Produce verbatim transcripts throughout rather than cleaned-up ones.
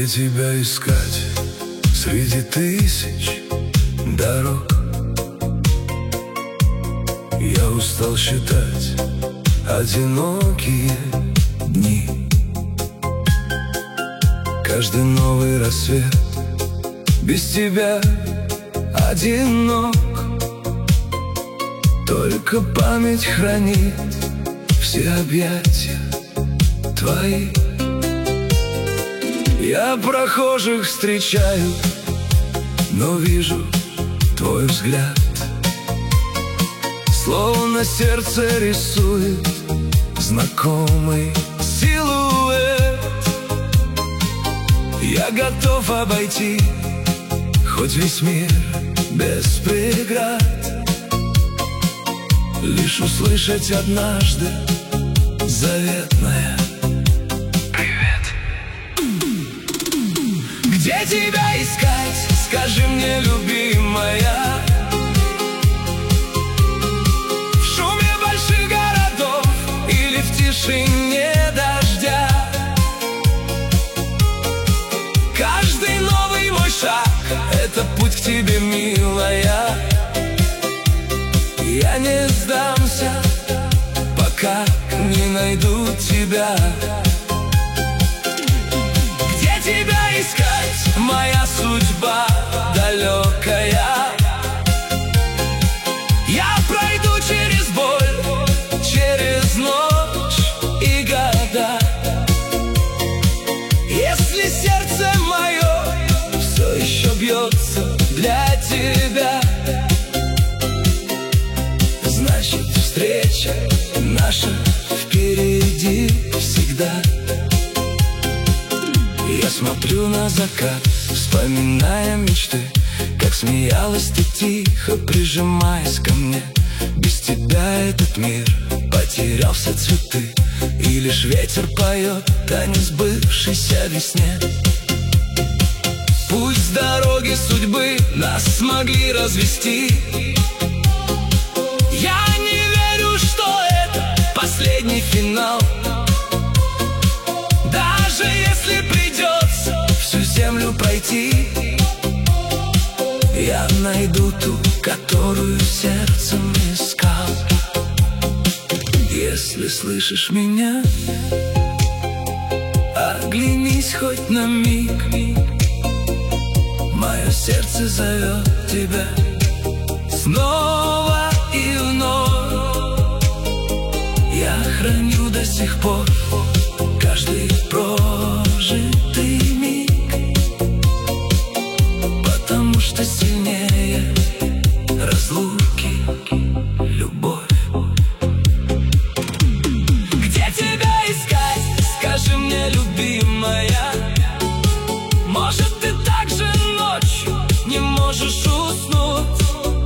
Где тебя искать среди тысяч дорог? Я устал считать одинокие дни. Каждый новый рассвет без тебя одинок. Только память хранит все объятия твои. Я прохожих встречаю, но вижу твой взгляд, словно сердце рисует знакомый силуэт. Я готов обойти хоть весь мир без преград, лишь услышать однажды заветное «Привет». Где тебя искать, скажи мне, любимая? В шуме больших городов или в тишине дождя? Каждый новый мой шаг — это путь к тебе, милая. Я не сдамся, пока не найду тебя. Где тебя искать, моя судьба далекая? Я пройду через боль, через ночь и года. Если сердце мое все еще бьется для тебя, значит, встреча наша впереди всегда. Я смотрю на закат, вспоминая мечты, как смеялась ты тихо, прижимаясь ко мне. Без тебя этот мир потерял все цветы, и лишь ветер поет о несбывшейся весне. Пусть дороги судьбы нас смогли развести, я не верю, что это последний финал. Даже если придется всю землю пройти, я найду ту, которую сердцем искал. Если слышишь меня, оглянись хоть на миг. Мое сердце зовет тебя снова и вновь. Я храню до сих пор каждый прожитый миг, потому что сильнее разлуки любовь. Где тебя искать, скажи мне, любимая? Может, ты так же ночью не можешь уснуть?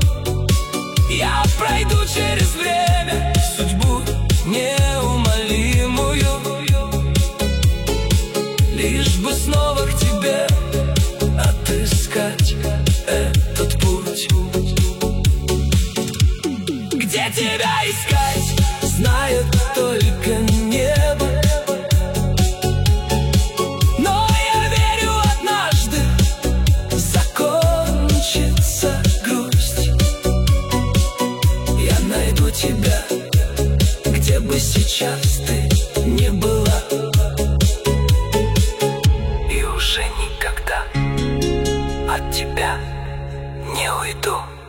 Я пройду через время судьбу неумолимую, лишь бы снова к тебе отыскать этот путь. Где тебя искать, знает только небо. Но я верю, однажды закончится грусть. Я найду тебя, где бы сейчас ты не была, и уже никогда от тебя не уйду.